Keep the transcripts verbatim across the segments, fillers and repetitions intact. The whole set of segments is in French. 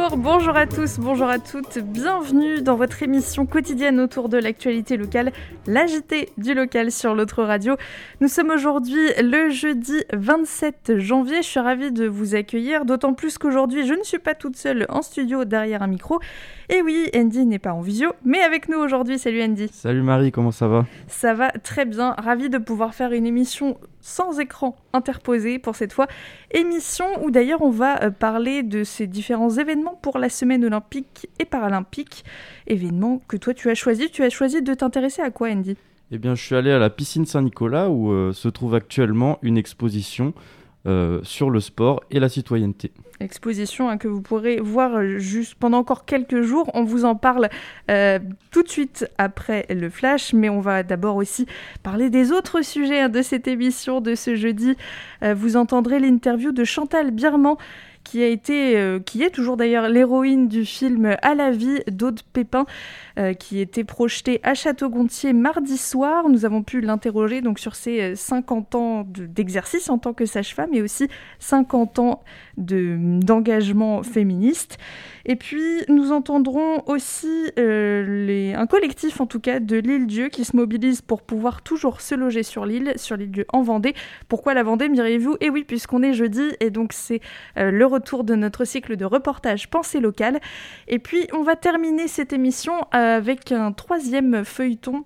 Bonjour, bonjour à tous, bonjour à toutes, bienvenue dans votre émission quotidienne autour de l'actualité locale, l'A J T du local sur l'autre radio. Nous sommes aujourd'hui le jeudi vingt-sept janvier, je suis ravie de vous accueillir, d'autant plus qu'aujourd'hui je ne suis pas toute seule en studio derrière un micro. Et oui, Andy n'est pas en visio, mais avec nous aujourd'hui. Salut Andy. Salut Marie, comment ça va ? Ça va très bien, ravie de pouvoir faire une émission sans écran interposé pour cette fois. Émission où d'ailleurs on va parler de ces différents événements pour la semaine olympique et paralympique. Événements que toi tu as choisi. Tu as choisi de t'intéresser à quoi, Andy ? Eh bien, je suis allé à la piscine Saint-Nicolas où euh, se trouve actuellement une exposition euh, sur le sport et la citoyenneté. Exposition hein, que vous pourrez voir juste pendant encore quelques jours. On vous en parle euh, tout de suite après le flash, mais on va d'abord aussi parler des autres sujets hein, de cette émission de ce jeudi. Euh, vous entendrez l'interview de Chantal Birman, qui a été, euh, qui est toujours d'ailleurs l'héroïne du film À la vie d'Aude Pépin, euh, qui était projeté à Château-Gontier mardi soir. Nous avons pu l'interroger donc sur ses cinquante ans de, d'exercice en tant que sage-femme et aussi cinquante ans de, d'engagement féministe. Et puis nous entendrons aussi euh, les, un collectif en tout cas de l'Île-Dieu qui se mobilise pour pouvoir toujours se loger sur l'île, sur l'Île-Dieu en Vendée. Pourquoi la Vendée, me diriez-vous ? Eh oui, puisqu'on est jeudi et donc c'est euh, le retour de notre cycle de reportage Pensée locale. Et puis on va terminer cette émission avec un troisième feuilleton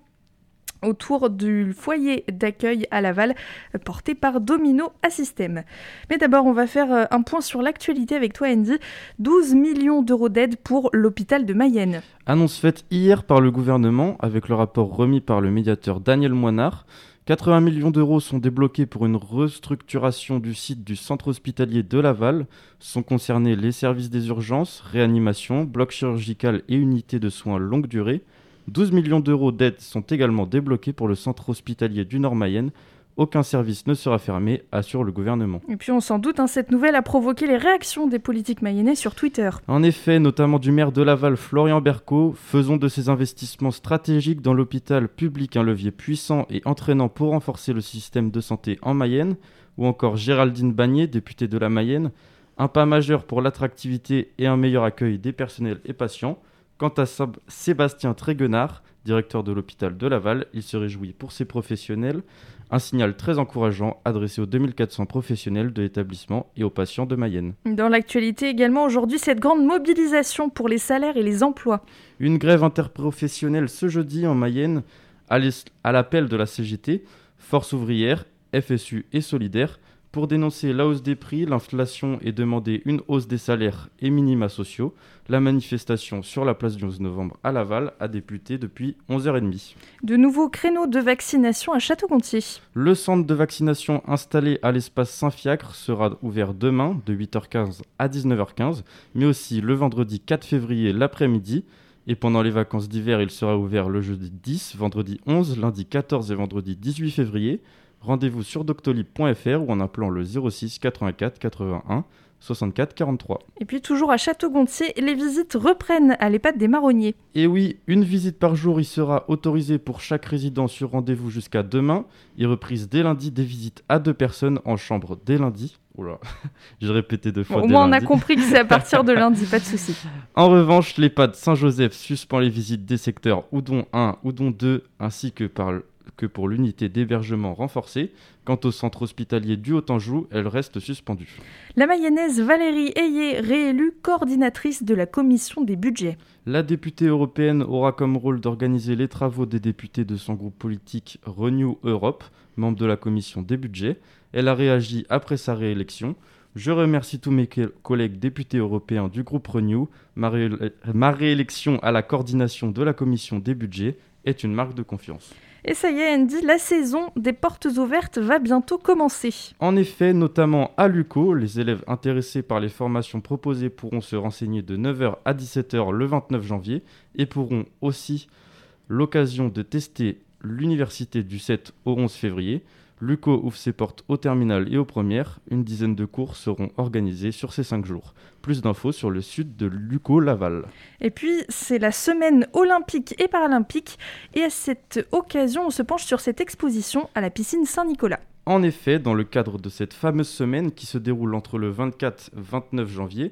autour du foyer d'accueil à Laval, porté par Domino Assystem. Mais d'abord, on va faire un point sur l'actualité avec toi, Andy. douze millions d'euros d'aide pour l'hôpital de Mayenne. Annonce faite hier par le gouvernement, avec le rapport remis par le médiateur Daniel Moinard. quatre-vingts millions d'euros sont débloqués pour une restructuration du site du centre hospitalier de Laval. Sont concernés les services des urgences, réanimation, bloc chirurgical et unités de soins longue durée. douze millions d'euros d'aide sont également débloqués pour le centre hospitalier du Nord-Mayenne. Aucun service ne sera fermé, assure le gouvernement. Et puis on s'en doute, hein, cette nouvelle a provoqué les réactions des politiques mayennais sur Twitter. En effet, notamment du maire de Laval, Florian Berco, faisons de ces investissements stratégiques dans l'hôpital public un levier puissant et entraînant pour renforcer le système de santé en Mayenne, ou encore Géraldine Bagné, députée de la Mayenne, un pas majeur pour l'attractivité et un meilleur accueil des personnels et patients. Quant à Sébastien Tréguenard, directeur de l'hôpital de Laval, il se réjouit pour ses professionnels. Un signal très encourageant adressé aux deux mille quatre cents professionnels de l'établissement et aux patients de Mayenne. Dans l'actualité également aujourd'hui, cette grande mobilisation pour les salaires et les emplois. Une grève interprofessionnelle ce jeudi en Mayenne à, à l'appel de la C G T, Force ouvrière, F S U et Solidaire, pour dénoncer la hausse des prix, l'inflation et demander une hausse des salaires et minima sociaux. La manifestation sur la place du onze novembre à Laval a débuté depuis onze heures trente. De nouveaux créneaux de vaccination à Château-Gontier. Le centre de vaccination installé à l'espace Saint-Fiacre sera ouvert demain de huit heures quinze à dix-neuf heures quinze, mais aussi le vendredi quatre février l'après-midi. Et pendant les vacances d'hiver, il sera ouvert le jeudi dix, vendredi onze, lundi quatorze et vendredi dix-huit février. Rendez-vous sur doctolib point f r ou en appelant le zéro six quatre-vingt-quatre quatre-vingt-un soixante-quatre quarante-trois. Et puis toujours à Château-Gontier, les visites reprennent à l'EHPAD des Marronniers. Et oui, une visite par jour y sera autorisée pour chaque résident sur rendez-vous jusqu'à demain. Et reprise dès lundi des visites à deux personnes en chambre dès lundi. Oula, j'ai répété deux fois. Bon, au moins on a compris que c'est à partir de lundi, pas de souci. En revanche, l'EHPAD Saint-Joseph suspend les visites des secteurs Oudon un, Oudon deux ainsi que par que pour l'unité d'hébergement renforcée. Quant au centre hospitalier du Haut-Anjou, elle reste suspendue. La Mayonnaise Valérie Ayé, réélue coordinatrice de la commission des budgets. La députée européenne aura comme rôle d'organiser les travaux des députés de son groupe politique Renew Europe, membre de la commission des budgets. Elle a réagi après sa réélection. Je remercie tous mes collègues députés européens du groupe Renew. Ma, ré... Ma réélection à la coordination de la commission des budgets est une marque de confiance. Et ça y est, Andy, la saison des portes ouvertes va bientôt commencer. En effet, notamment à l'U Q O, les élèves intéressés par les formations proposées pourront se renseigner de neuf heures à dix-sept heures le vingt-neuf janvier et pourront aussi l'occasion de tester l'université du sept au onze février. L'U Q O ouvre ses portes aux terminales et aux premières. Une dizaine de cours seront organisés sur ces cinq jours. Plus d'infos sur le site de l'U Q O Laval. Et puis, c'est la semaine olympique et paralympique. Et à cette occasion, on se penche sur cette exposition à la piscine Saint-Nicolas. En effet, dans le cadre de cette fameuse semaine qui se déroule entre le vingt-quatre et vingt-neuf janvier,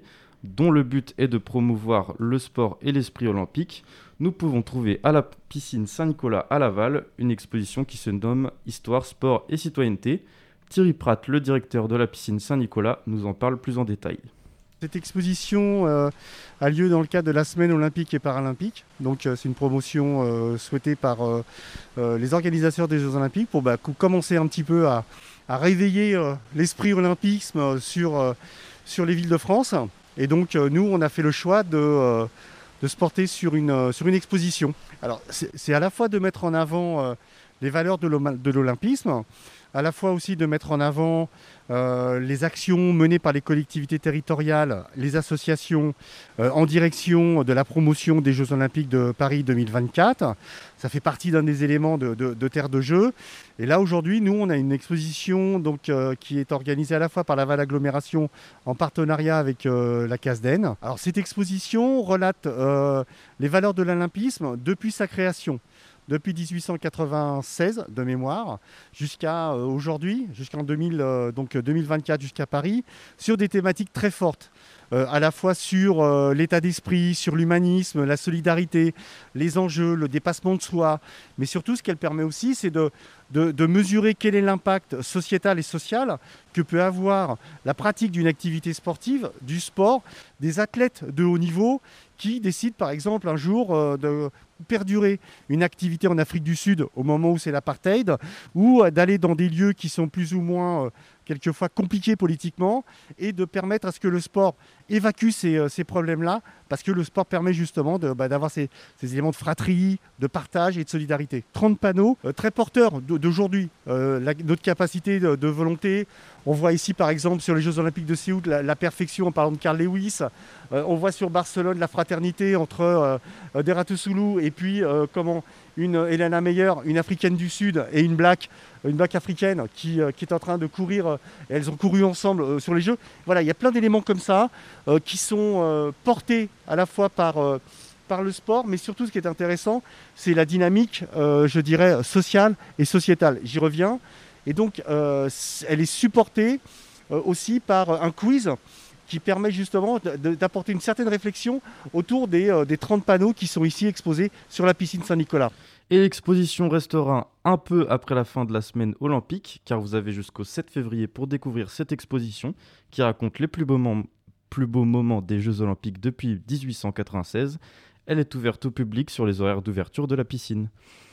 dont le but est de promouvoir le sport et l'esprit olympique, nous pouvons trouver à la piscine Saint-Nicolas à Laval une exposition qui se nomme Histoire, sport et citoyenneté. Thierry Pratt, le directeur de la piscine Saint-Nicolas, nous en parle plus en détail. Cette exposition euh, a lieu dans le cadre de la semaine olympique et paralympique. Donc euh, c'est une promotion euh, souhaitée par euh, euh, les organisateurs des Jeux olympiques pour bah, commencer un petit peu à, à réveiller euh, l'esprit olympisme euh, sur, euh, sur les villes de France. Et donc euh, nous, on a fait le choix de, euh, de se porter sur une, euh, sur une exposition. Alors c'est, c'est à la fois de mettre en avant euh, les valeurs de, de l'olympisme, à la fois aussi de mettre en avant euh, les actions menées par les collectivités territoriales, les associations euh, en direction de la promotion des Jeux Olympiques de Paris deux mille vingt-quatre. Ça fait partie d'un des éléments de, de, de Terre de Jeux. Et là, aujourd'hui, nous, on a une exposition donc, euh, qui est organisée à la fois par Laval Agglomération en partenariat avec euh, la CASDEN. Alors, cette exposition relate euh, les valeurs de l'olympisme depuis sa création. Depuis dix-huit cent quatre-vingt-seize de mémoire jusqu'à euh, aujourd'hui, jusqu'en deux mille, euh, donc deux mille vingt-quatre jusqu'à Paris, sur des thématiques très fortes, euh, à la fois sur euh, l'état d'esprit, sur l'humanisme, la solidarité, les enjeux, le dépassement de soi, mais surtout ce qu'elle permet aussi, c'est de, de, de mesurer quel est l'impact sociétal et social que peut avoir la pratique d'une activité sportive, du sport, des athlètes de haut niveau qui décident par exemple un jour euh, de perdurer une activité en Afrique du Sud au moment où c'est l'apartheid, ou d'aller dans des lieux qui sont plus ou moins euh, quelquefois compliqués politiquement, et de permettre à ce que le sport évacue ces, euh, ces problèmes-là, parce que le sport permet justement de, bah, d'avoir ces, ces éléments de fratrie, de partage et de solidarité. trente panneaux euh, très porteurs d'aujourd'hui, euh, la, notre capacité de, de volonté. On voit ici par exemple sur les Jeux Olympiques de Séoul la, la perfection en parlant de Carl Lewis. Euh, on voit sur Barcelone la fraternité entre euh, Deratusulu et puis euh, comment une Elena Meyer, une africaine du Sud, et une black, une black africaine qui, euh, qui est en train de courir. Euh, elles ont couru ensemble euh, sur les Jeux. Voilà, il y a plein d'éléments comme ça euh, qui sont euh, portés à la fois par, euh, par le sport, mais surtout ce qui est intéressant, c'est la dynamique, euh, je dirais, sociale et sociétale. J'y reviens. Et donc, euh, elle est supportée euh, aussi par un quiz qui permet justement d'apporter une certaine réflexion autour des, euh, des trente panneaux qui sont ici exposés sur la piscine Saint-Nicolas. Et l'exposition restera un peu après la fin de la semaine olympique, car vous avez jusqu'au sept février pour découvrir cette exposition qui raconte les plus beaux, mom- plus beaux moments des Jeux olympiques depuis dix-huit cent quatre-vingt-seize. Elle est ouverte au public sur les horaires d'ouverture de la piscine.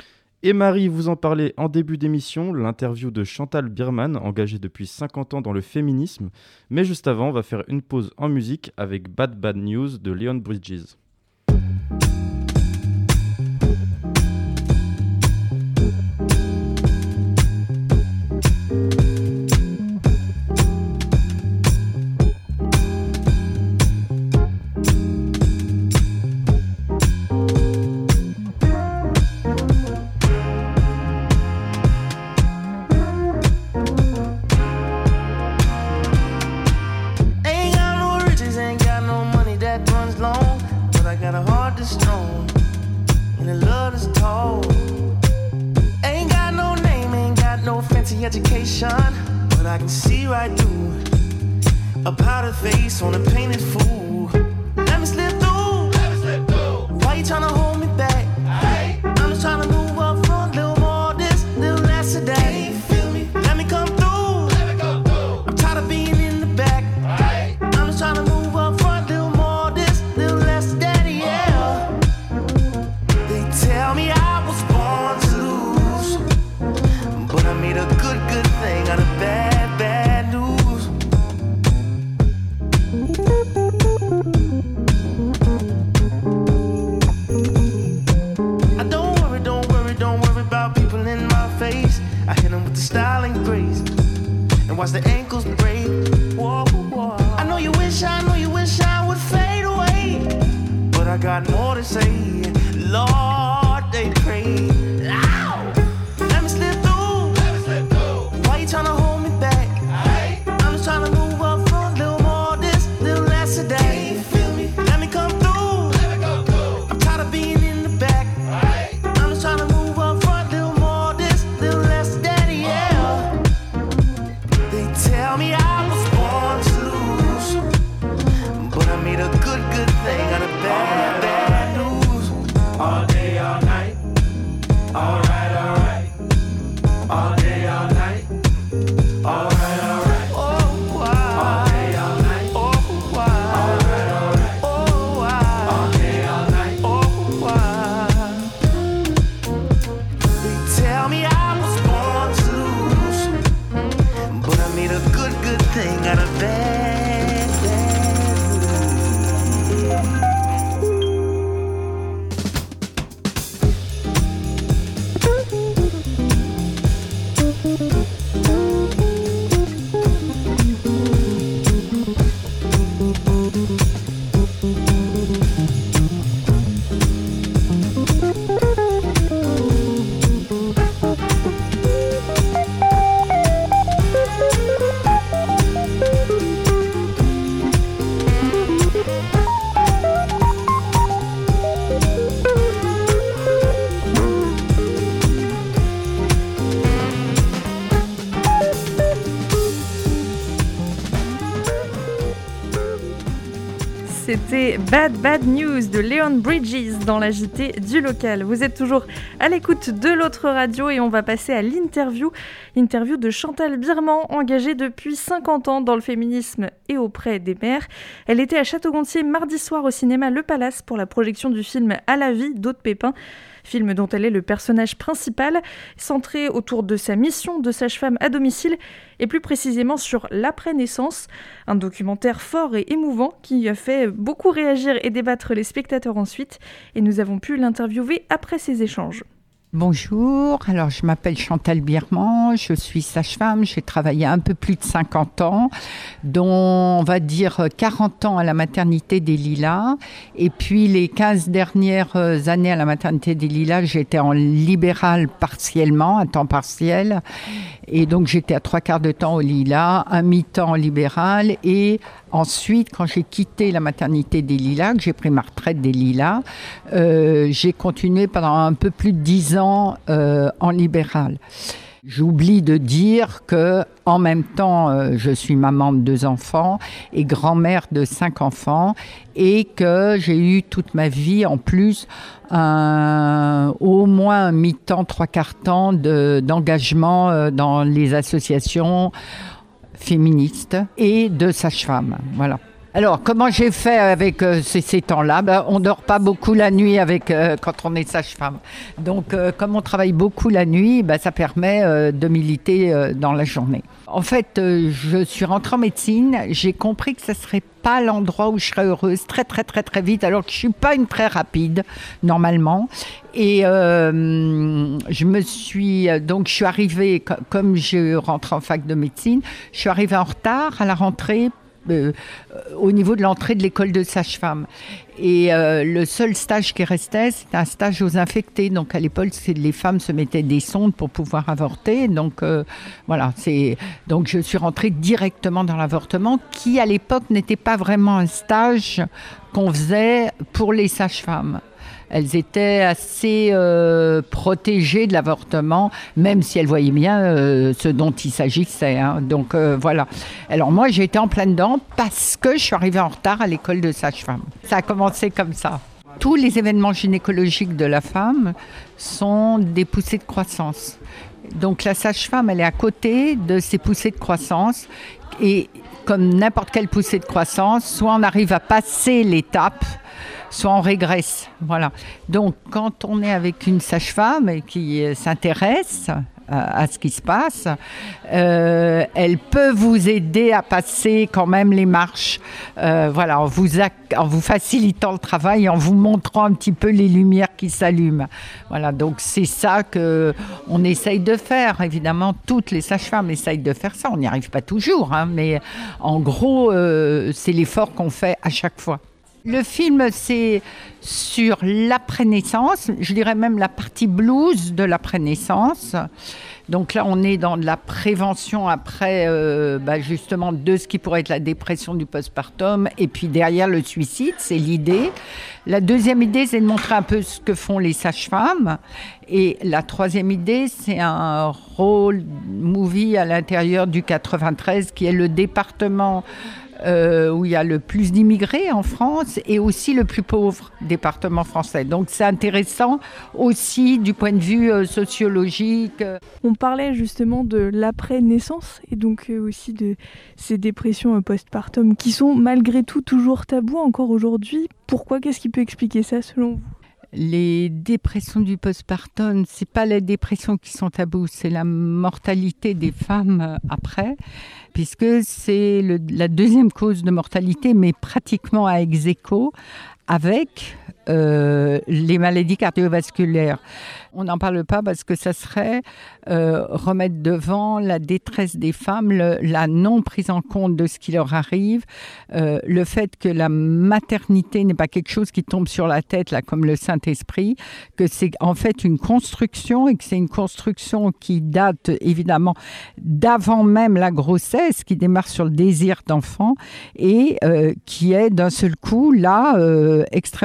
Et Marie, vous en parlez en début d'émission, l'interview de Chantal Biermann, engagée depuis cinquante ans dans le féminisme. Mais juste avant, on va faire une pause en musique avec Bad Bad News de Leon Bridges. Education, but I can see right through a powdered face on a painted fool. Let me slip through. Let me slip through. Why you tryna hold me back? Hey. I'm just tryna move up front, little more this, little less of that. Can you feel me? Let me come through. Let me come through. I'm tired of being in the back. Hey. I'm just tryna move up front, little more this, little less of that. Yeah. They tell me I was born to lose, but I made a good, good thing out of bad, bad news. I don't worry, don't worry, don't worry about people in my face. I hit them with the style and grace, and watch the ankles break. Whoa, whoa. I know you wish, I know you wish I would fade away, but I got more to say. Lord, they pray. Ow! Let me slip through. Let me slip through. Why you tryna hold me back? Hey. I'm just tryna move up front, little more this, little less of that. Can you feel me? Let me come through. Let me come through. I'm tired of being in the back. Hey. I'm just tryna move up front, little more this, little less of that. Yeah. They tell me I was born to lose, but I made a c'était Bad Bad News de Leon Bridges dans la J T du local. Vous êtes toujours à l'écoute de l'autre radio et on va passer à l'interview. Interview de Chantal Birman, engagée depuis cinquante ans dans le féminisme et auprès des mères. Elle était à Château-Gontier mardi soir au cinéma Le Palace pour la projection du film À la vie d'Aude Pépin. Film dont elle est le personnage principal, centré autour de sa mission de sage-femme à domicile et plus précisément sur l'après-naissance. Un documentaire fort et émouvant qui a fait beaucoup réagir et débattre les spectateurs ensuite. Et nous avons pu l'interviewer après ces échanges. Bonjour, alors je m'appelle Chantal Birman, je suis sage-femme, j'ai travaillé un peu plus de cinquante ans, dont on va dire quarante ans à la maternité des Lilas, et puis les quinze dernières années à la maternité des Lilas, j'étais en libéral partiellement, à temps partiel, et donc j'étais à trois quarts de temps au Lilas, un mi-temps en libéral, et ensuite, quand j'ai quitté la maternité des Lilas, que j'ai pris ma retraite des Lilas, euh, j'ai continué pendant un peu plus de dix ans euh, en libéral. J'oublie de dire que, en même temps, euh, je suis maman de deux enfants et grand-mère de cinq enfants, et que j'ai eu toute ma vie, en plus, un, au moins un mi-temps, trois quarts temps de, d'engagement euh, dans les associations féministe et de sage-femme, voilà. Alors, comment j'ai fait avec euh, ces, ces temps-là ? Ben, on ne dort pas beaucoup la nuit avec, euh, quand on est sage-femme. Donc, euh, comme on travaille beaucoup la nuit, ben, ça permet euh, de militer euh, dans la journée. En fait, euh, je suis rentrée en médecine, j'ai compris que ce ne serait pas l'endroit où je serais heureuse très, très, très, très vite, alors que je ne suis pas une très rapide, normalement. Et euh, je me suis... Donc, je suis arrivée, comme je rentre en fac de médecine, je suis arrivée en retard à la rentrée Euh, au niveau de l'entrée de l'école de sage-femme. Et euh, le seul stage qui restait, c'était un stage aux infectés. Donc à l'époque, c'est, les femmes se mettaient des sondes pour pouvoir avorter. Donc euh, voilà, c'est, donc je suis rentrée directement dans l'avortement, qui à l'époque n'était pas vraiment un stage qu'on faisait pour les sages-femmes. Elles étaient assez euh, protégées de l'avortement, même si elles voyaient bien euh, ce dont il s'agissait. Hein. Donc euh, voilà. Alors moi, j'ai été en plein dedans parce que je suis arrivée en retard à l'école de sage-femme. Ça a commencé comme ça. Tous les événements gynécologiques de la femme sont des poussées de croissance. Donc la sage-femme, elle est à côté de ces poussées de croissance. Et comme n'importe quelle poussée de croissance, soit on arrive à passer l'étape, soit on régresse. Voilà. Donc, quand on est avec une sage-femme qui s'intéresse à, à ce qui se passe, euh, elle peut vous aider à passer quand même les marches. Euh, voilà, en vous, en vous facilitant le travail, en vous montrant un petit peu les lumières qui s'allument. Voilà, donc c'est ça qu'on essaye de faire. Évidemment, toutes les sages-femmes essayent de faire ça. On n'y arrive pas toujours, hein, mais en gros, euh, c'est l'effort qu'on fait à chaque fois. Le film, c'est sur l'après-naissance, je dirais même la partie blues de l'après-naissance. Donc là, on est dans de la prévention après, euh, bah justement, de ce qui pourrait être la dépression du postpartum. Et puis derrière le suicide, c'est l'idée. La deuxième idée, c'est de montrer un peu ce que font les sages-femmes. Et la troisième idée, c'est un road movie à l'intérieur du quatre-vingt-treize, qui est le département Euh, où il y a le plus d'immigrés en France et aussi le plus pauvre département français. Donc c'est intéressant aussi du point de vue euh, sociologique. On parlait justement de l'après-naissance et donc euh, aussi de ces dépressions euh, postpartum qui sont malgré tout toujours tabous encore aujourd'hui. Pourquoi ? Qu'est-ce qui peut expliquer ça selon vous ? Les dépressions du postpartum, c'est pas les dépressions qui sont tabous, c'est la mortalité des femmes après, puisque c'est le, la deuxième cause de mortalité, mais pratiquement à ex aequo avec euh, les maladies cardiovasculaires. On n'en parle pas parce que ça serait euh, remettre devant la détresse des femmes, le, la non prise en compte de ce qui leur arrive, euh, le fait que la maternité n'est pas quelque chose qui tombe sur la tête, là, comme le Saint-Esprit, que c'est en fait une construction et que c'est une construction qui date évidemment d'avant même la grossesse, qui démarre sur le désir d'enfant et euh, qui est d'un seul coup là euh, extrêmement présente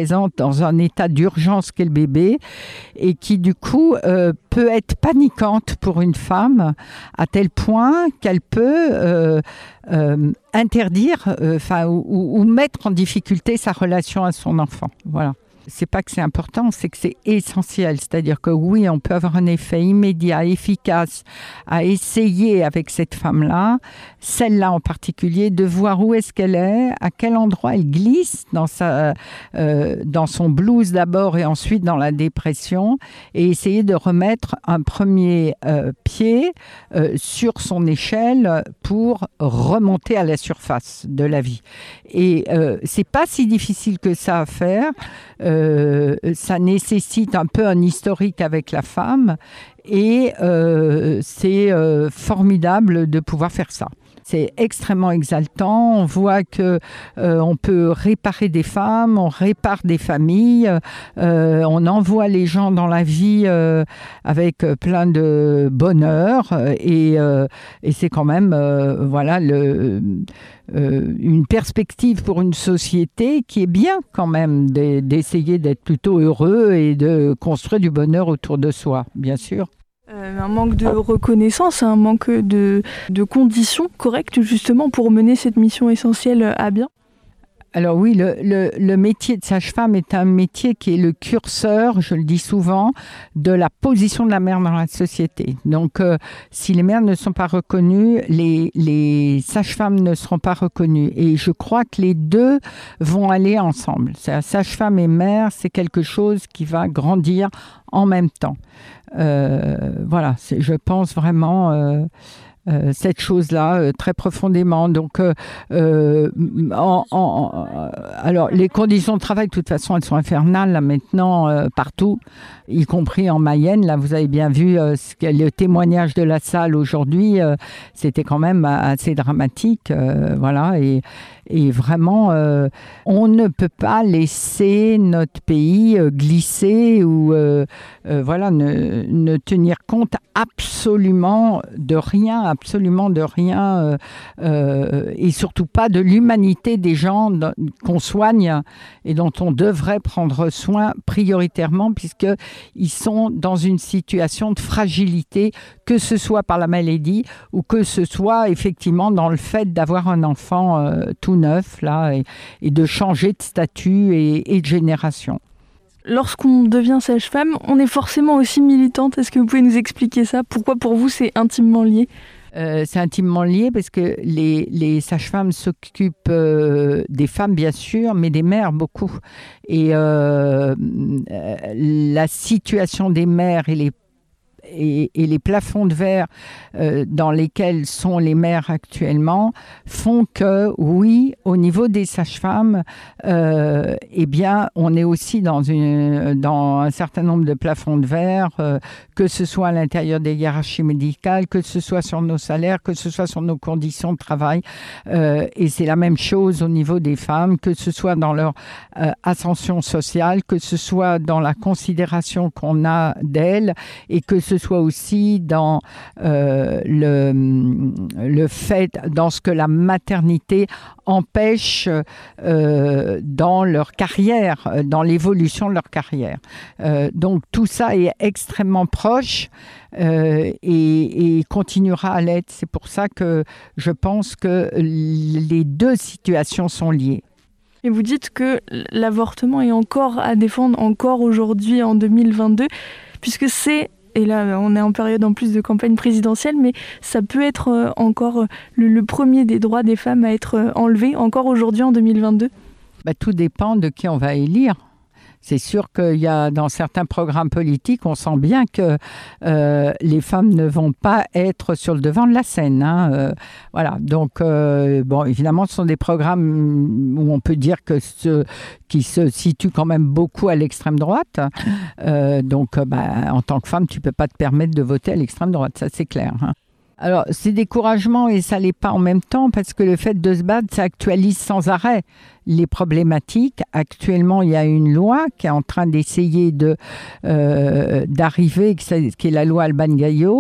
présente dans un état d'urgence qu'est le bébé et qui du coup euh, peut être paniquante pour une femme à tel point qu'elle peut euh, euh, interdire enfin euh, ou, ou mettre en difficulté sa relation à son enfant. Voilà. C'est pas que c'est important, c'est que c'est essentiel. C'est-à-dire que oui, on peut avoir un effet immédiat, efficace à essayer avec cette femme-là, celle-là en particulier, de voir où est-ce qu'elle est, à quel endroit elle glisse dans, sa, euh, dans son blues d'abord et ensuite dans la dépression, et essayer de remettre un premier euh, pied euh, sur son échelle pour remonter à la surface de la vie. Et euh, c'est pas si difficile que ça à faire. Euh, ça nécessite un peu un historique avec la femme et euh, c'est euh, formidable de pouvoir faire ça. C'est extrêmement exaltant. On voit que euh, on peut réparer des femmes, on répare des familles, euh, on envoie les gens dans la vie euh, avec plein de bonheur et, euh, et c'est quand même euh, voilà le Euh, une perspective pour une société qui est bien quand même d'essayer d'être plutôt heureux et de construire du bonheur autour de soi, bien sûr. Euh, un manque de reconnaissance, un manque de, de conditions correctes justement pour mener cette mission essentielle à bien. Alors oui, le, le, le métier de sage-femme est un métier qui est le curseur, je le dis souvent, de la position de la mère dans la société. Donc, euh, si les mères ne sont pas reconnues, les, les sages-femmes ne seront pas reconnues. Et je crois que les deux vont aller ensemble. C'est sage-femme et mère, c'est quelque chose qui va grandir en même temps. Euh, voilà, c'est, je pense vraiment... Euh, Euh, cette chose-là euh, très profondément. Donc, euh, euh, en, en, en, alors les conditions de travail, de toute façon, elles sont infernales là maintenant euh, partout, y compris en Mayenne. Là, vous avez bien vu euh, ce que, le témoignage de la salle aujourd'hui. Euh, c'était quand même assez dramatique, euh, voilà. Et, et vraiment, euh, on ne peut pas laisser notre pays euh, glisser ou euh, euh, voilà, ne, ne tenir compte absolument de rien, absolument de rien, euh, euh, et surtout pas de l'humanité des gens qu'on soigne et dont on devrait prendre soin prioritairement, puisqu'ils sont dans une situation de fragilité, que ce soit par la maladie ou que ce soit effectivement dans le fait d'avoir un enfant euh, tout neuf là, et, et de changer de statut et, et de génération. Lorsqu'on devient sage-femme, on est forcément aussi militante. Est-ce que vous pouvez nous expliquer ça ? Pourquoi pour vous c'est intimement lié ? Euh, c'est intimement lié parce que les, les sages-femmes s'occupent euh, des femmes, bien sûr, mais des mères beaucoup. Et euh, la situation des mères et les Et, et les plafonds de verre euh, dans lesquels sont les mères actuellement font que, oui, au niveau des sages-femmes, euh, eh bien, on est aussi dans, une, dans un certain nombre de plafonds de verre, euh, que ce soit à l'intérieur des hiérarchies médicales, que ce soit sur nos salaires, que ce soit sur nos conditions de travail. Euh, et c'est la même chose au niveau des femmes, que ce soit dans leur euh, ascension sociale, que ce soit dans la considération qu'on a d'elles, et que ce soit aussi dans euh, le, le fait, dans ce que la maternité empêche euh, dans leur carrière, dans l'évolution de leur carrière. Euh, donc tout ça est extrêmement proche euh, et, et continuera à l'être. C'est pour ça que je pense que les deux situations sont liées. Et vous dites que l'avortement est encore à défendre, encore aujourd'hui en deux mille vingt-deux, puisque c'est... Et là, on est en période en plus de campagne présidentielle, mais ça peut être encore le, le premier des droits des femmes à être enlevé, encore aujourd'hui en deux mille vingt-deux. Bah, tout dépend de qui on va élire. C'est sûr qu'il y a dans certains programmes politiques, on sent bien que euh, les femmes ne vont pas être sur le devant de la scène. Hein, euh, voilà. Donc, euh, bon, évidemment, ce sont des programmes où on peut dire que ce, qui se situent quand même beaucoup à l'extrême droite. Euh, donc, bah, en tant que femme, tu ne peux pas te permettre de voter à l'extrême droite, ça c'est clair. Hein. Alors, c'est découragement et ça l'est pas en même temps parce que le fait de se battre, ça actualise sans arrêt les problématiques. Actuellement, il y a une loi qui est en train d'essayer de, euh, d'arriver, qui est la loi Alban-Gaillot.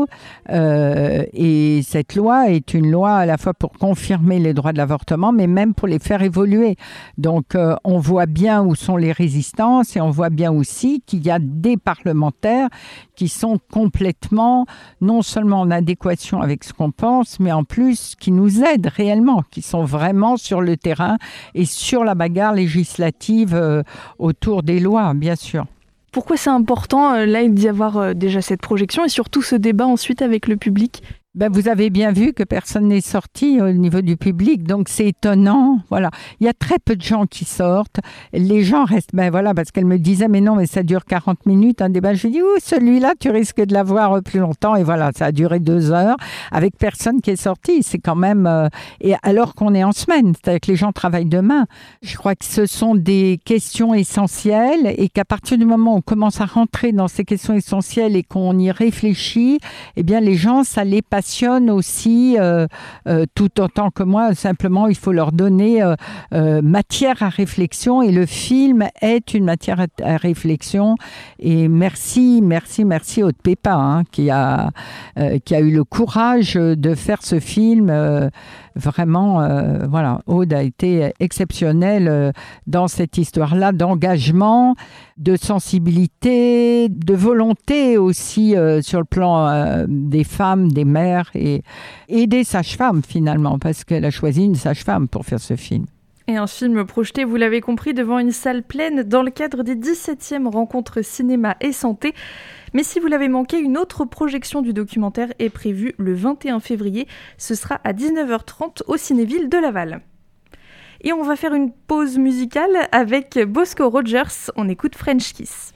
Euh, et cette loi est une loi à la fois pour confirmer les droits de l'avortement, mais même pour les faire évoluer. Donc, euh, on voit bien où sont les résistances et on voit bien aussi qu'il y a des parlementaires qui sont complètement, non seulement en adéquation avec ce qu'on pense, mais en plus qui nous aident réellement, qui sont vraiment sur le terrain et sur la bagarre législative euh, autour des lois, bien sûr. Pourquoi c'est important, euh, là, d'y avoir euh, déjà cette projection et surtout ce débat ensuite avec le public ? Ben, vous avez bien vu que personne n'est sorti au niveau du public, donc c'est étonnant. Voilà, il y a très peu de gens qui sortent. Les gens restent, ben voilà, parce qu'elle me disait, mais non, mais ça dure quarante minutes, un débat. Je lui dis, ouh, celui-là, tu risques de l'avoir plus longtemps. Et voilà, ça a duré deux heures avec personne qui est sorti. C'est quand même, euh, et alors qu'on est en semaine, c'est-à-dire que les gens travaillent demain. Je crois que ce sont des questions essentielles et qu'à partir du moment où on commence à rentrer dans ces questions essentielles et qu'on y réfléchit, eh bien, les gens, ça les passe aussi, euh, euh, tout autant que moi. Simplement, il faut leur donner euh, euh, matière à réflexion et le film est une matière à, à réflexion. Et merci, merci, merci Aude Pépa hein, qui, a, euh, qui a eu le courage de faire ce film. Euh, vraiment, euh, voilà, Aude a été exceptionnelle euh, dans cette histoire-là d'engagement, de sensibilité, de volonté aussi euh, sur le plan euh, des femmes, des mères et, et des sages-femmes finalement, parce qu'elle a choisi une sage-femme pour faire ce film. Et un film projeté, vous l'avez compris, devant une salle pleine dans le cadre des dix-septièmes rencontres cinéma et santé. Mais si vous l'avez manqué, une autre projection du documentaire est prévue le vingt et un février. Ce sera à dix-neuf heures trente au Cinéville de Laval. Et on va faire une pause musicale avec Bosco Rogers. On écoute French Kiss.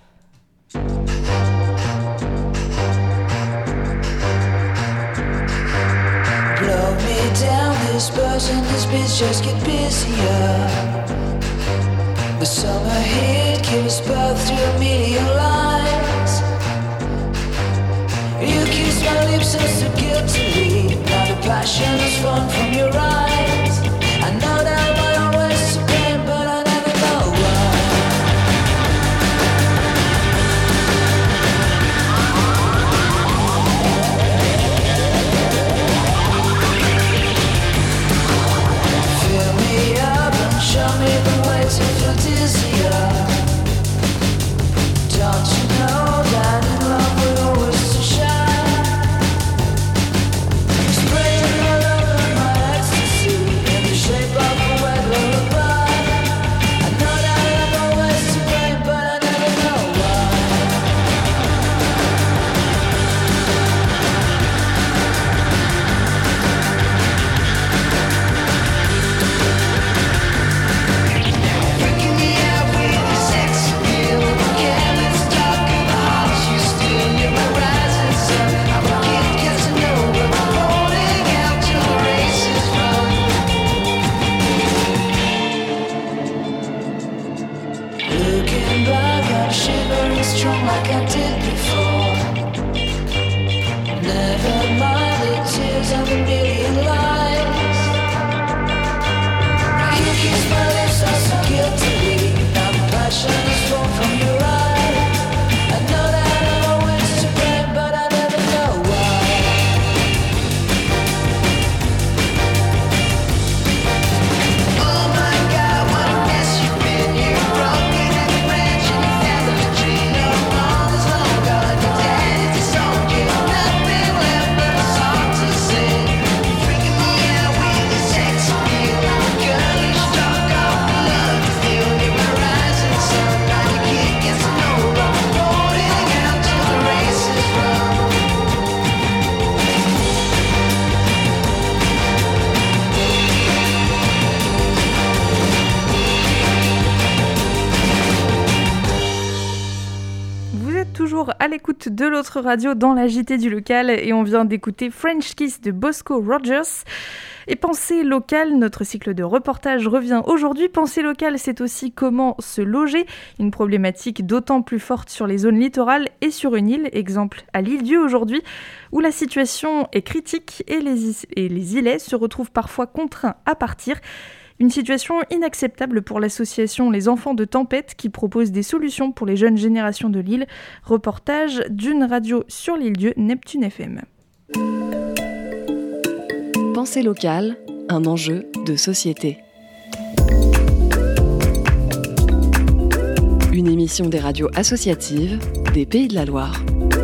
Blow me down, this buzz and this bitch just get busier. The summer heat gives birth to a million lies. You kiss my lips so guiltily. Now the passion is run from your eyes. I know that I'm always to blame, but I never know why. Fill me up and show me the way to feel dizzier. Don't you know that in love we're always to shine? Spraying all over my ecstasy in the shape of a wet lullaby. I know that I'm always to blame, but I never know why. Freaking me out with the sex appeal. Careless talk and the heart you steal. You're my rising sun. I'm a kid, get to know, but I'm holding out till the race is run. Looking back, I'm shivering strong like I did before. Never mind the tears of a million lives. You kiss my lips, I so guiltily. Now the passion is born from your eyes. I know that I'm always to blame, but I never know why. Oh my God, what a mess you've been. You're broken every branch and you found the tree. No all is long gone, your dad is a song. You have nothing left but a song to sing. Freaking me out with your sex appeal. I'm a girlish talk off the love you feel. You're my rising sun. Now your kid gets to know I'm holding out till the race is run. Vous êtes toujours à l'écoute de l'autre radio dans la J T du local et on vient d'écouter French Kiss de Bosco Rogers. Et Pensée locale, notre cycle de reportage revient aujourd'hui. Pensée locale, c'est aussi comment se loger, une problématique d'autant plus forte sur les zones littorales et sur une île, exemple à l'île-Dieu aujourd'hui, où la situation est critique et les, is- et les îlets se retrouvent parfois contraints à partir. Une situation inacceptable pour l'association Les Enfants de Tempête qui propose des solutions pour les jeunes générations de l'île. Reportage d'une radio sur l'île-dieu, Neptune F M. Pensée locale, un enjeu de société. Une émission des radios associatives des Pays de la Loire.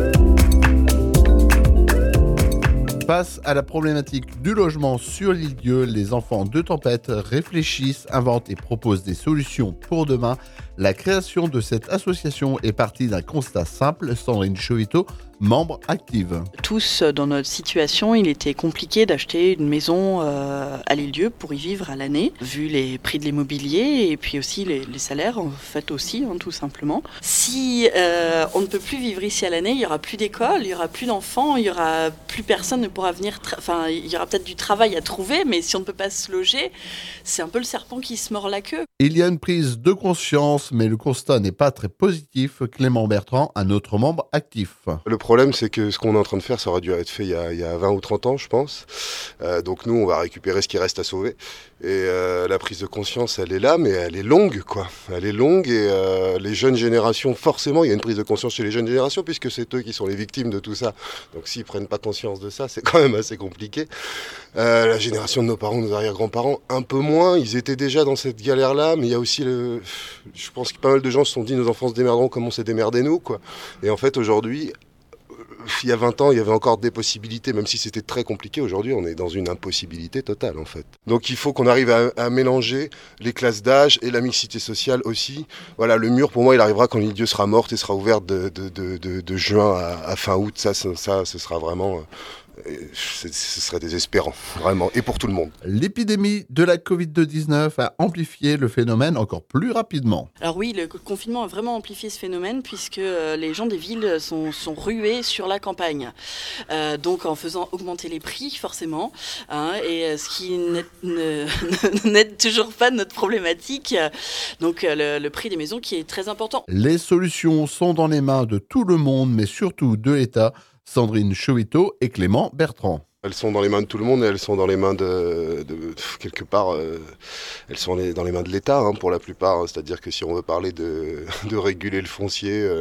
Face à la problématique du logement sur l'île-dieu, les enfants de Tempête réfléchissent, inventent et proposent des solutions pour demain. La création de cette association est partie d'un constat simple. Sandrine Chovito, membre active. Tous, dans notre situation, il était compliqué d'acheter une maison euh, à l'île-dieu pour y vivre à l'année, vu les prix de l'immobilier et puis aussi les, les salaires, en fait aussi, hein, tout simplement. Si euh, on ne peut plus vivre ici à l'année, il n'y aura plus d'école, il n'y aura plus d'enfants, il n'y aura plus personne ne pourra venir... Tra- enfin, il y aura peut-être du travail à trouver, mais si on ne peut pas se loger, c'est un peu le serpent qui se mord la queue. Il y a une prise de conscience, mais le constat n'est pas très positif. Clément Bertrand, un autre membre actif. Le problème, c'est que ce qu'on est en train de faire, ça aurait dû être fait il y a, il y a vingt ou trente ans, je pense. Euh, donc nous, on va récupérer ce qui reste à sauver. Et euh, la prise de conscience, elle est là, mais elle est longue, quoi. Elle est longue et euh, les jeunes générations, forcément, il y a une prise de conscience chez les jeunes générations, puisque c'est eux qui sont les victimes de tout ça. Donc s'ils prennent pas conscience de ça, c'est quand même assez compliqué. Euh, la génération de nos parents, nos arrière-grands-parents, un peu moins. Ils étaient déjà dans cette galère-là, mais il y a aussi le... Je pense que pas mal de gens se sont dit, nos enfants se démerderont comme on s'est démerdé nous, quoi. Et en fait, aujourd'hui... Il y a vingt ans, il y avait encore des possibilités, même si c'était très compliqué. Aujourd'hui, on est dans une impossibilité totale, en fait. Donc il faut qu'on arrive à, à mélanger les classes d'âge et la mixité sociale aussi. Voilà, le mur, pour moi, il arrivera quand l'île-dieu sera morte et sera ouverte de, de, de, de, de juin à, à fin août. Ça, ça, ça, ce sera vraiment... Ce serait désespérant, vraiment, et pour tout le monde. L'épidémie de la covid dix-neuf a amplifié le phénomène encore plus rapidement. Alors oui, le confinement a vraiment amplifié ce phénomène puisque les gens des villes sont, sont rués sur la campagne. Euh, donc en faisant augmenter les prix, forcément, hein, et ce qui n'aide toujours pas notre problématique. Donc le, le prix des maisons qui est très important. Les solutions sont dans les mains de tout le monde, mais surtout de l'État. Sandrine Chovito et Clément Bertrand. Elles sont dans les mains de tout le monde et elles sont dans les mains de, de quelque part, euh, elles sont les, dans les mains de l'État hein, pour la plupart. Hein, c'est-à-dire que si on veut parler de, de réguler le foncier, euh,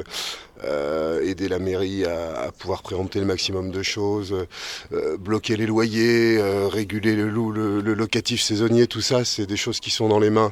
euh, aider la mairie à, à pouvoir préempter le maximum de choses, euh, bloquer les loyers, euh, réguler le, le, le locatif saisonnier, tout ça, c'est des choses qui sont dans les mains.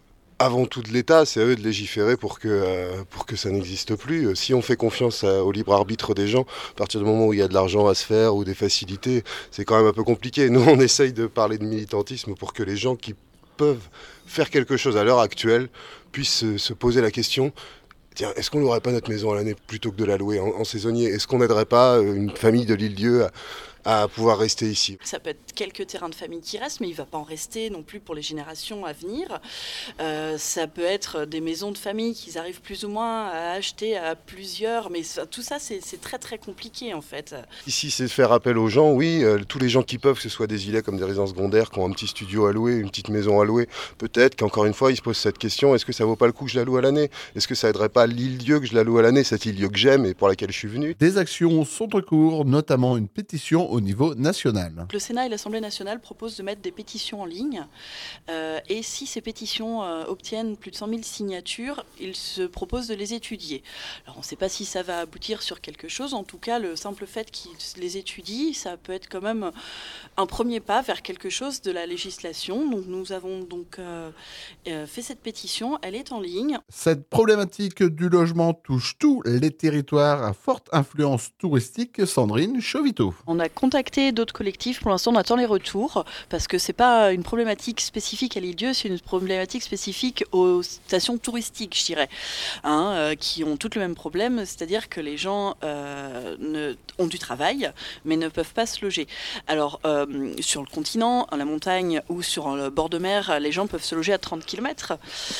Avant tout de l'État, c'est à eux de légiférer pour que, euh, pour que ça n'existe plus. Si on fait confiance à, au libre arbitre des gens, à partir du moment où il y a de l'argent à se faire ou des facilités, c'est quand même un peu compliqué. Nous, on essaye de parler de militantisme pour que les gens qui peuvent faire quelque chose à l'heure actuelle puissent se, se poser la question, tiens, est-ce qu'on n'aurait pas notre maison à l'année plutôt que de la louer en, en saisonnier ? Est-ce qu'on n'aiderait pas une famille de l'île-dieu à, à pouvoir rester ici. Ça peut être quelques terrains de famille qui restent, mais il ne va pas en rester non plus pour les générations à venir. Euh, ça peut être des maisons de famille qu'ils arrivent plus ou moins à acheter à plusieurs, mais ça, tout ça, c'est, c'est très très compliqué en fait. Ici, c'est faire appel aux gens, oui, euh, tous les gens qui peuvent, que ce soit des îlets comme des résidences secondaires, qui ont un petit studio à louer, une petite maison à louer, peut-être qu'encore une fois, ils se posent cette question, est-ce que ça vaut pas le coup que je la loue à l'année ? Est-ce que ça aiderait pas l'île-dieu que je la loue à l'année, cette île-dieu que j'aime et pour laquelle je suis venu ? Des actions sont en cours, notamment une pétition au niveau national. Le Sénat et l'Assemblée nationale proposent de mettre des pétitions en ligne euh, et si ces pétitions euh, obtiennent plus de cent mille signatures, ils se proposent de les étudier. Alors on ne sait pas si ça va aboutir sur quelque chose, en tout cas le simple fait qu'ils les étudient, ça peut être quand même un premier pas vers quelque chose de la législation. Donc nous avons donc euh, euh, fait cette pétition, elle est en ligne. Cette problématique du logement touche tous les territoires à forte influence touristique. Sandrine Chovito. On a contacté d'autres collectifs, pour l'instant on attend les retours, parce que c'est pas une problématique spécifique à l'île-dieu, c'est une problématique spécifique aux stations touristiques, je dirais, hein, euh, qui ont toutes le même problème, c'est-à-dire que les gens euh, ne, ont du travail, mais ne peuvent pas se loger. Alors, euh, sur le continent, à la montagne ou sur le bord de mer, les gens peuvent se loger à trente kilomètres.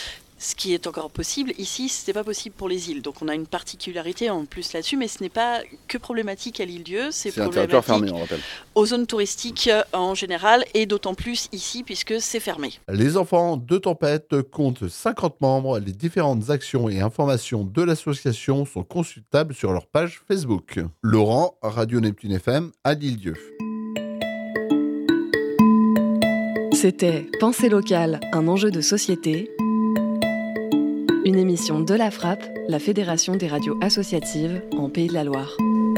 Ce qui est encore possible. Ici, ce n'est pas possible pour les îles. Donc on a une particularité en plus là-dessus, mais ce n'est pas que problématique à l'île-dieu, c'est, c'est problématique un territoire fermé, on rappelle. Aux zones touristiques en général, et d'autant plus ici, puisque c'est fermé. Les enfants de Tempête comptent cinquante membres. Les différentes actions et informations de l'association sont consultables sur leur page Facebook. Laurent, Radio Neptune F M, à l'île-dieu. C'était Pensée locale, un enjeu de société. Une émission de la Frappe, la Fédération des radios associatives en Pays de la Loire.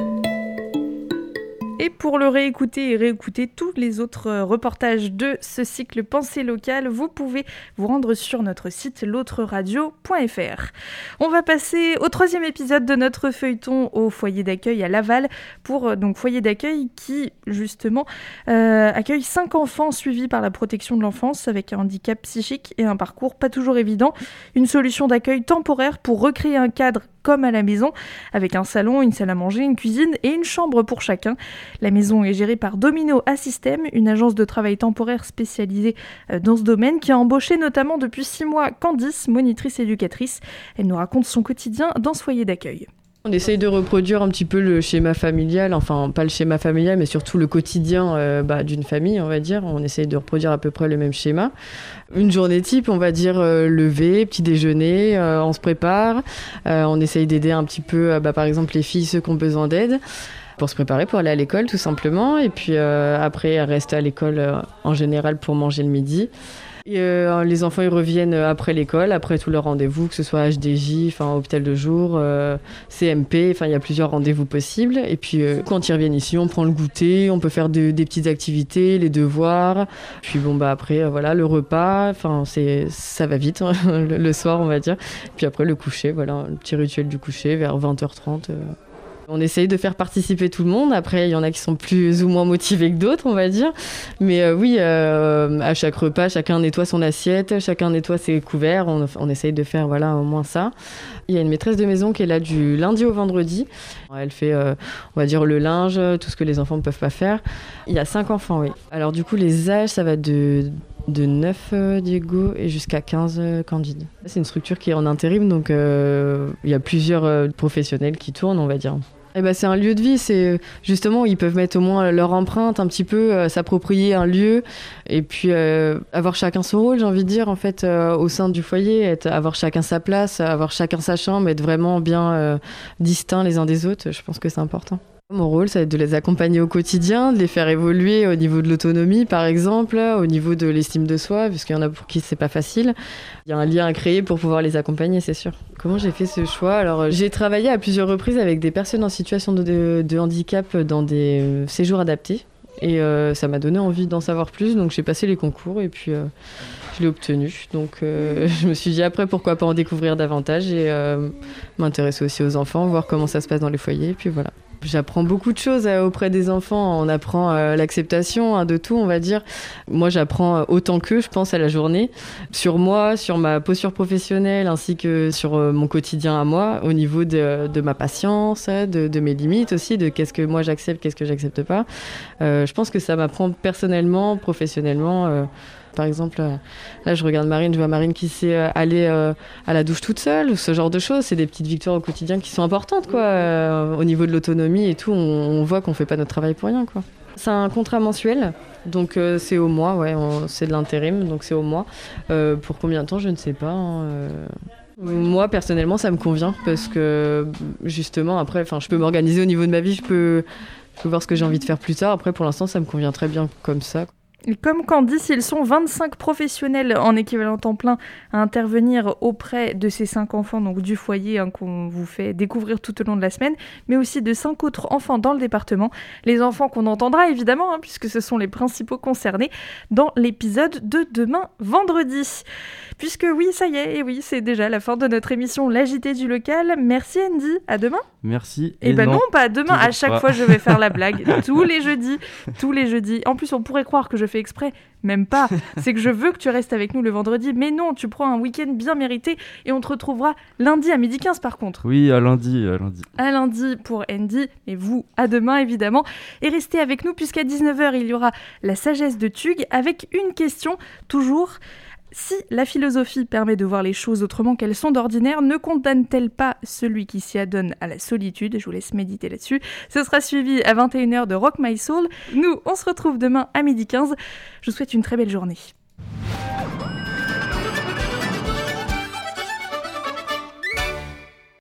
Et pour le réécouter et réécouter tous les autres reportages de ce cycle Pensée locale, vous pouvez vous rendre sur notre site l'autre radio point f r. On va passer au troisième épisode de notre feuilleton au foyer d'accueil à Laval, pour donc foyer d'accueil qui justement euh, accueille cinq enfants suivis par la protection de l'enfance avec un handicap psychique et un parcours pas toujours évident. Une solution d'accueil temporaire pour recréer un cadre comme à la maison, avec un salon, une salle à manger, une cuisine et une chambre pour chacun. La maison est gérée par Domino Assystem, une agence de travail temporaire spécialisée dans ce domaine, qui a embauché notamment depuis six mois Candice, monitrice éducatrice. Elle nous raconte son quotidien dans ce foyer d'accueil. On essaye de reproduire un petit peu le schéma familial, enfin pas le schéma familial, mais surtout le quotidien euh, bah, d'une famille, on va dire. On essaye de reproduire à peu près le même schéma. Une journée type, on va dire euh, lever, petit déjeuner, euh, on se prépare. Euh, on essaye d'aider un petit peu, euh, bah, par exemple, les filles, ceux qui ont besoin d'aide, pour se préparer pour aller à l'école, tout simplement. Et puis euh, après, elles restent à l'école euh, en général pour manger le midi. Et euh, les enfants ils reviennent après l'école, après tous leurs rendez-vous, que ce soit H D J, enfin hôpital de jour, euh, C M P, enfin il y a plusieurs rendez-vous possibles. Et puis euh, quand ils reviennent ici, on prend le goûter, on peut faire de, des petites activités, les devoirs. Puis bon bah après euh, voilà le repas, enfin c'est ça va vite hein, le, le soir on va dire. Puis après le coucher, voilà le petit rituel du coucher vers vingt heures trente. Euh. On essaye de faire participer tout le monde. Après, il y en a qui sont plus ou moins motivés que d'autres, on va dire. Mais euh, oui, euh, à chaque repas, chacun nettoie son assiette, chacun nettoie ses couverts. On, on essaye de faire voilà, au moins ça. Il y a une maîtresse de maison qui est là du lundi au vendredi. Elle fait, euh, on va dire, le linge, tout ce que les enfants ne peuvent pas faire. Il y a cinq enfants, oui. Alors du coup, les âges, ça va de... de neuf euh, Diego et jusqu'à quinze euh, Candide. C'est une structure qui est en intérim, donc euh, il y a plusieurs euh, professionnels qui tournent, on va dire. Et ben, c'est un lieu de vie, c'est justement où ils peuvent mettre au moins leur empreinte un petit peu, euh, s'approprier un lieu et puis euh, avoir chacun son rôle, j'ai envie de dire, en fait, euh, au sein du foyer, être, avoir chacun sa place, avoir chacun sa chambre, être vraiment bien euh, distincts les uns des autres, je pense que c'est important. Mon rôle, ça va être de les accompagner au quotidien, de les faire évoluer au niveau de l'autonomie, par exemple, au niveau de l'estime de soi, puisqu'il y en a pour qui c'est pas facile. Il y a un lien à créer pour pouvoir les accompagner, c'est sûr. Comment j'ai fait ce choix ? Alors, j'ai travaillé à plusieurs reprises avec des personnes en situation de, de, de handicap dans des euh, séjours adaptés. Et euh, ça m'a donné envie d'en savoir plus, donc j'ai passé les concours et puis euh, je l'ai obtenu. Donc euh, je me suis dit après, pourquoi pas en découvrir davantage et euh, m'intéresser aussi aux enfants, voir comment ça se passe dans les foyers, et puis voilà. J'apprends beaucoup de choses auprès des enfants. On apprend euh, l'acceptation hein, de tout, on va dire. Moi, j'apprends autant qu'eux, je pense, à la journée. Sur moi, sur ma posture professionnelle, ainsi que sur euh, mon quotidien à moi, au niveau de, de ma patience, de, de mes limites aussi, de qu'est-ce que moi j'accepte, qu'est-ce que j'accepte pas. Euh, je pense que ça m'apprend personnellement, professionnellement. Euh, Par exemple, là, je regarde Marine, je vois Marine qui sait aller euh, à la douche toute seule, ce genre de choses. C'est des petites victoires au quotidien qui sont importantes, quoi. Euh, au niveau de l'autonomie et tout, on, on voit qu'on fait pas notre travail pour rien, quoi. C'est un contrat mensuel, donc euh, c'est au mois, ouais, on, c'est de l'intérim, donc c'est au mois. Euh, pour combien de temps, je ne sais pas. Hein, euh... Moi, personnellement, ça me convient parce que, justement, après, je peux m'organiser au niveau de ma vie, je peux, je peux voir ce que j'ai envie de faire plus tard. Après, pour l'instant, ça me convient très bien comme ça. Et comme Candice, ils sont vingt-cinq professionnels en équivalent temps plein à intervenir auprès de ces cinq enfants donc du foyer hein, qu'on vous fait découvrir tout au long de la semaine, mais aussi de cinq autres enfants dans le département. Les enfants qu'on entendra évidemment, hein, puisque ce sont les principaux concernés dans l'épisode de demain vendredi. Puisque oui, ça y est, et oui, c'est déjà la fin de notre émission L'A J T du local. Merci Andy, à demain. Merci. Et, et ben non, non, pas demain, à chaque pas. fois je vais faire la blague, tous les jeudis, tous les jeudis. En plus, on pourrait croire que je fais exprès, même pas. C'est que je veux que tu restes avec nous le vendredi, mais non, tu prends un week-end bien mérité et on te retrouvera lundi à midi quinze par contre. Oui, à lundi, à lundi. À lundi pour Andy, et vous, à demain évidemment. Et restez avec nous puisqu'à dix-neuf heures, il y aura la sagesse de Tug avec une question, toujours... Si la philosophie permet de voir les choses autrement qu'elles sont d'ordinaire, ne condamne-t-elle pas celui qui s'y adonne à la solitude ? Je vous laisse méditer là-dessus. Ce sera suivi à vingt et une heures de Rock My Soul. Nous, on se retrouve demain à midi quinze. Je vous souhaite une très belle journée.